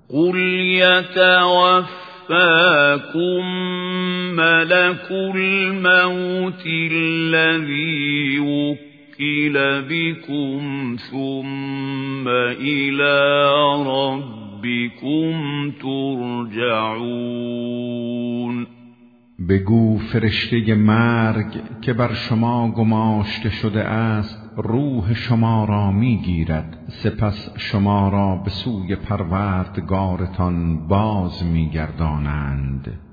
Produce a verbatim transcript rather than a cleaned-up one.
قل يتوفاكم ملك الموت الذي وكل بكم ثم إلى ربكم ترجعون. بگو فرشته مرگ که بر شما گماشته شده است روح شما را میگیرد، سپس شما را به سوی پروردگارتان باز میگردانند.